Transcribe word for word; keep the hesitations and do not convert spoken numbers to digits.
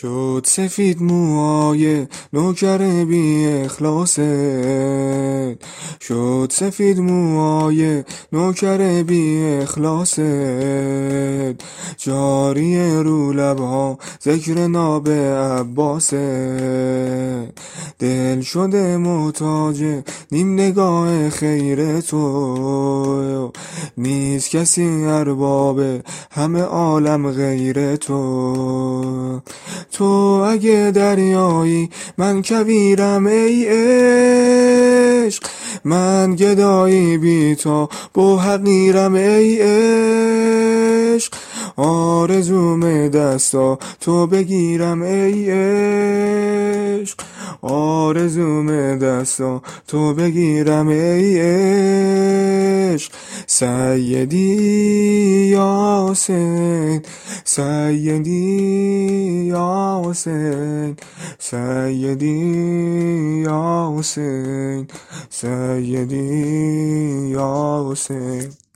شد سفید موهای نوکر بی اخلاصت، شد سفید موهای نوکر بی اخلاصت، جاری رو لبها ذکر ناب عباست، دل شده محتاج نیم نگاه خیر تو، نیست کسی ارباب همه عالم غیر تو. تو اگه دریایی من کویرم ای عشق، من گدایی بی تا با حقیرم ای عشق، آرزوم دستا تو بگیرم ای عشق، آرزوم دستا تو بگیرم ای عشق. سیدی یا حسین، سیدی یا حسین، سیدی یا حسین، سیدی یا حسین.